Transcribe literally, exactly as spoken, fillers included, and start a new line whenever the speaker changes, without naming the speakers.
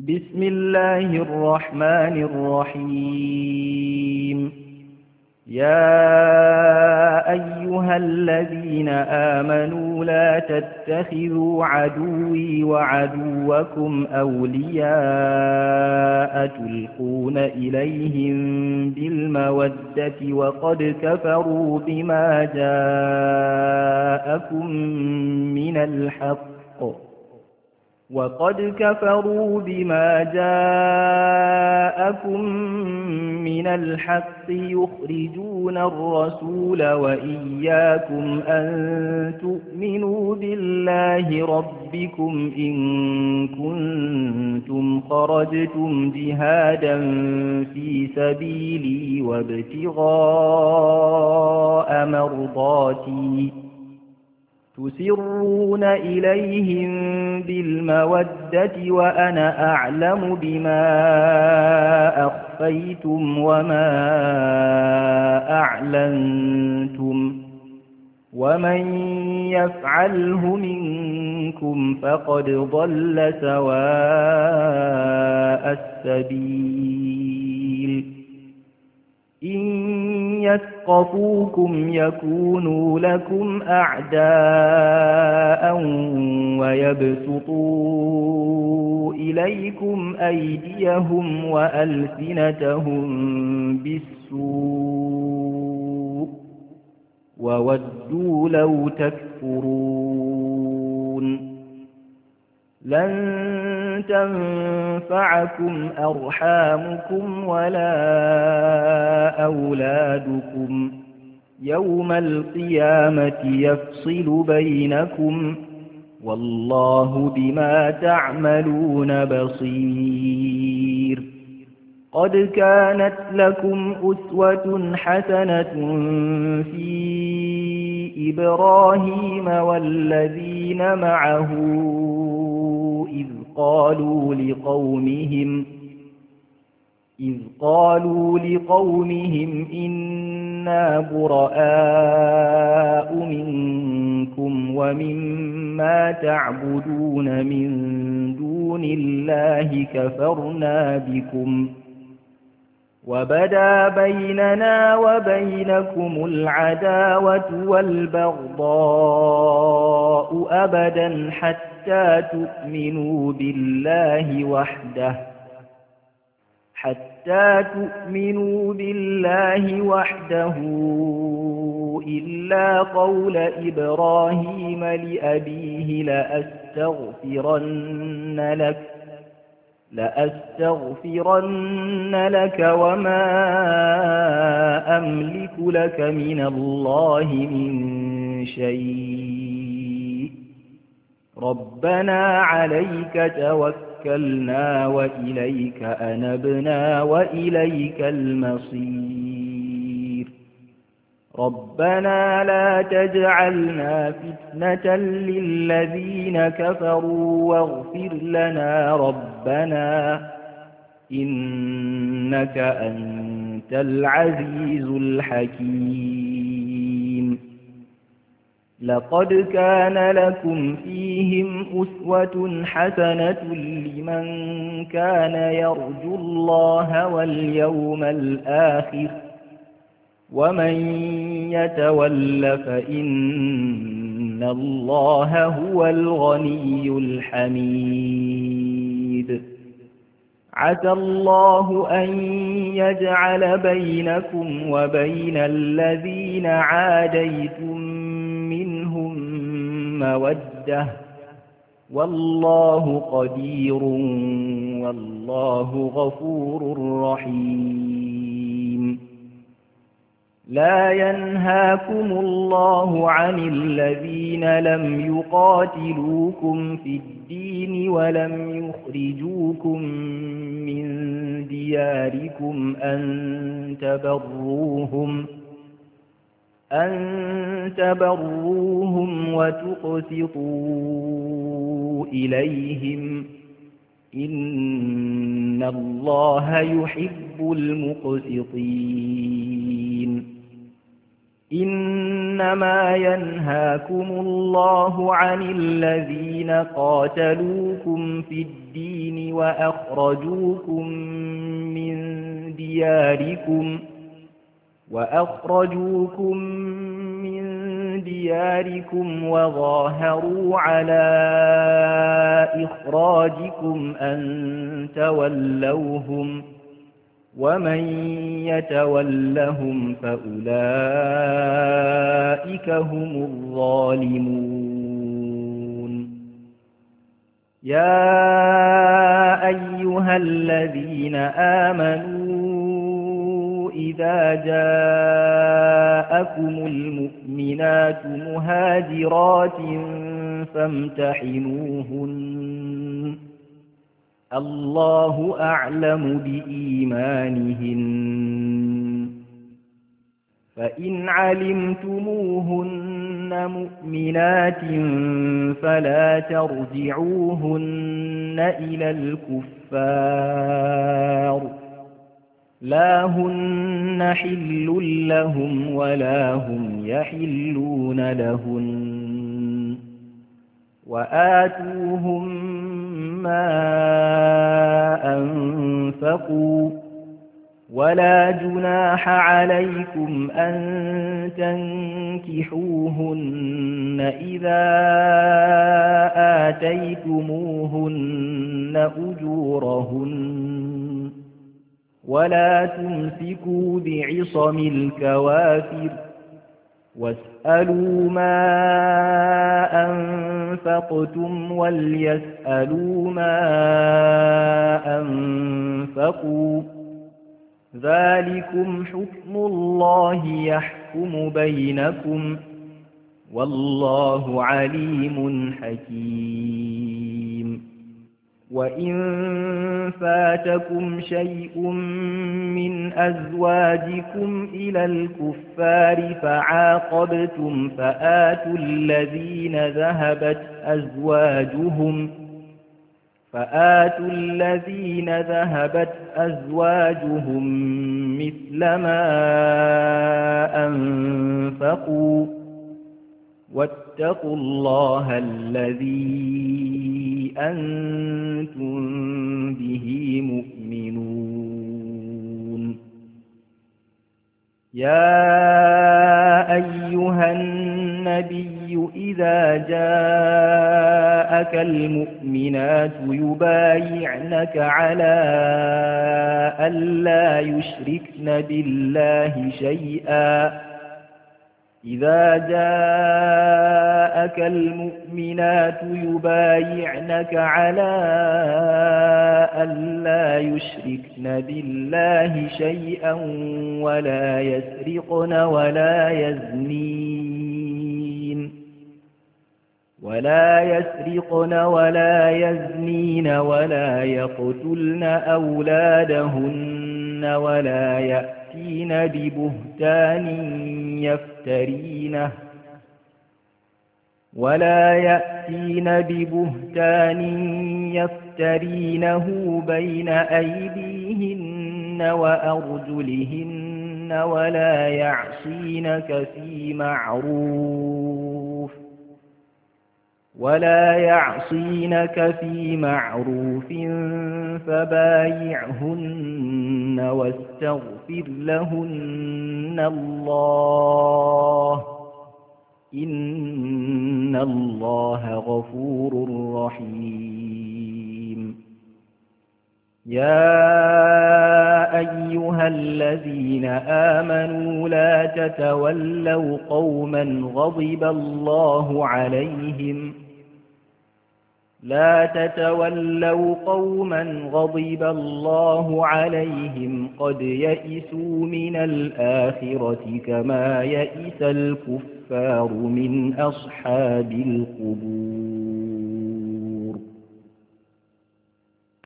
بسم الله الرحمن الرحيم. يا أيها الذين آمنوا لا تتخذوا عدوي وعدوكم أولياء تلقون إليهم بالمودة وقد كفروا بما جاءكم من الحق وقد كفروا بما جاءكم من الحق يخرجون الرسول وإياكم أن تؤمنوا بالله ربكم إن كنتم خرجتم جهادا في سبيلي وابتغاء مرضاتي تسرون إليهم بالمودة وأنا أعلم بما أخفيتم وما أعلنتم ومن يفعله منكم فقد ضل سواء السبيل. إن يثقفوكم يكونوا لكم أعداء ويبسطوا إليكم أيديهم وألسنتهم بالسوء وودوا لو تكفرون. لن تنفعكم أرحامكم ولا أولادكم يوم القيامة يفصل بينكم والله بما تعملون بصير. قد كانت لكم أسوة حسنة في إبراهيم والذين معه إذ قالوا لقومهم إذ قالوا لقومهم إنا براء منكم ومما تعبدون من دون الله كفرنا بكم وبدا بيننا وبينكم العداوة والبغضاء أبدا حتى تؤمنوا بالله وحده حتى تؤمنوا بالله وحده إلا قول إبراهيم لأبيه لأستغفرن لك لأستغفرن لك وما أملك لك من الله من شيء ربنا عليك توكلنا وإليك أنبنا وإليك المصير. ربنا لا تجعلنا فتنة للذين كفروا واغفر لنا ربنا إنك أنت العزيز الحكيم. لقد كان لكم فيهم أسوة حسنة لمن كان يرجو الله واليوم الآخر ومن يتول فإن الله هو الغني الحميد. عسى الله أن يجعل بينكم وبين الذين عاديتم منهم مودة والله قدير والله غفور رحيم. لا ينهاكم الله عن الذين لم يقاتلوكم في الدين ولم يخرجوكم من دياركم أن تبروهم أن تبروهم وتقسطوا إليهم إن الله يحب المقسطين. إنما ينهاكم الله عن الذين قاتلوكم في الدين وأخرجوكم من دياركم وأخرجوكم من دياركم وظاهروا على إخراجكم أن تولوهم ومن يتولهم فأولئك هم الظالمون يا أيها الذين آمنوا إذا جاءكم المؤمنات مهاجرات فامتحنوهن الله أعلم بإيمانهن فإن علمتموهن مؤمنات فلا ترجعوهن إلى الكفار لا هن حل لهم ولا هم يحلون لهن وآتوهم ما أنفقوا ولا جناح عليكم أن تنكحوهن إذا آتيتموهن أجورهن ولا تمسكوا بعصم الكوافر واسألوا ما أنفقتم وليسألوا ما أنفقوا ذلكم حكم الله يحكم بينكم والله عليم حكيم وإن فاتكم شيء من أزواجكم إلى الكفار فعاقبتم فآتوا الذين ذهبت أزواجهم فآتوا الذين ذهبت أزواجهم مثل ما أنفقوا واتقوا الله الذي أنتم به مؤمنون يا أيها النبي إذا جاءك المؤمنات يبايعنك على ألا يشركن بالله شيئا إذا جاءك المؤمنات يبايعنك على ألا يشركن بالله شيئا ولا يسرقن ولا يزنين ولا يسرقن ولا يزنين ولا يقتلن أولادهن ولا يأتين ببهتان يفترينه ولا يأتين ببهتان يفترينه بين أيديهن وأرجلهن ولا يعصينك في معروف ولا يعصينك في معروف فبايعهن واستغفر لهن الله إن الله غفور رحيم يا أيها الذين آمنوا لا تتولوا قوما غضب الله عليهم لا تتولوا قوما غضب الله عليهم قد يئسوا من الآخرة كما يئس الكفار من أصحاب القبور